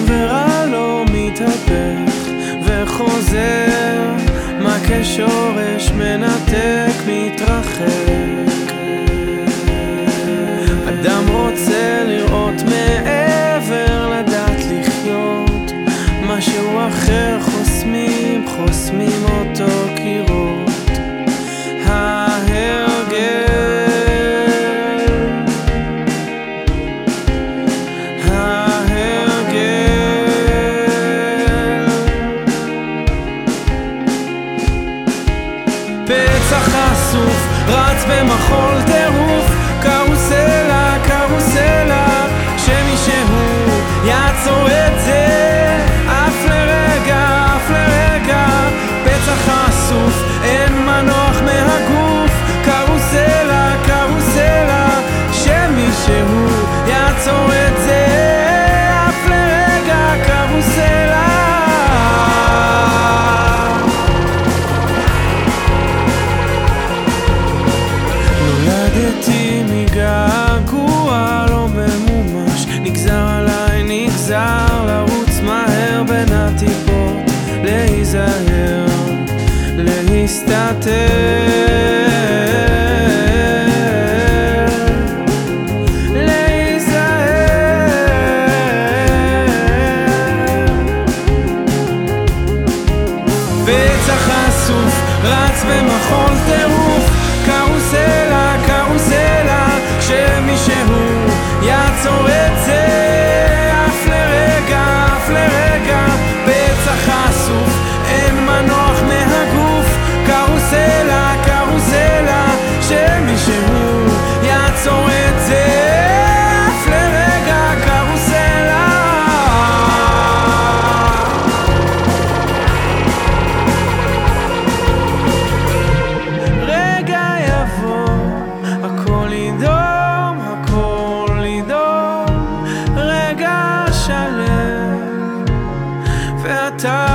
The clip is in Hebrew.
ורע לא מתהפך וחוזר, מה כשורש מנתק מתרחק. אדם רוצה לראות מעבר, לדעת לחיות משהו אחר, חוסמים אותו קירות. פצע חשוף רץ במחול טירוף, קרוסלה, קרוסלה, שמישהו יעצור את זה אף לרגע, אף לרגע. פצע חשוף, אין מנוח מהגוף, קרוסלה, קרוסלה, שמישהו יעצור את זה אף לרגע, קרוסלה. נולדתי מגעגוע לא ממומש, נגזר עליי, נגזר לרוץ מהר בין הטיפות, להיזהר, להסתתר, להיזהר. פצע חשוף רץ במחול טירוף, קרוסלה, קרוסלה, שמישהו יעצור את זה אף לרגע, אף לרגע. פצע חשוף, אין מנוח מהגוף, קרוסלה, קרוסלה, שמישהו יעצור את זה אף לרגע, קרוסלה. רגע יבוא, הכל ידום, הכל ידום, רגע שלם, ואתה